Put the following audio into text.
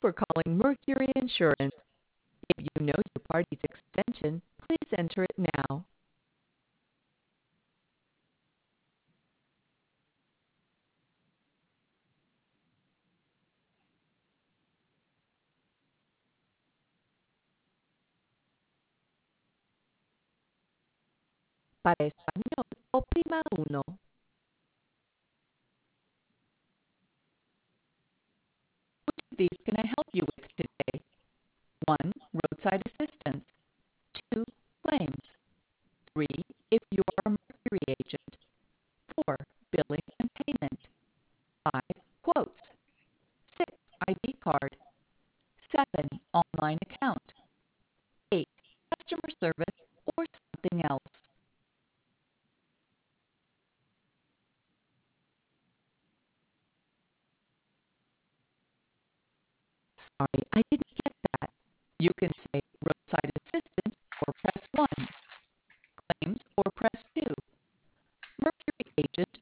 for calling Mercury Insurance. If you know your party's extension, please enter it now. Para español, oprima uno. Which of these can I help you with today? 1. Roadside assistance. 2. Claims. 3. If you are a Mercury agent. 4. Billing and payment. 5. Quotes. 6. ID card. 7. Online account. 8. Customer service or something else. Sorry, I didn't get that. You can say roadside assistance or press 1, claims or press 2, Mercury agent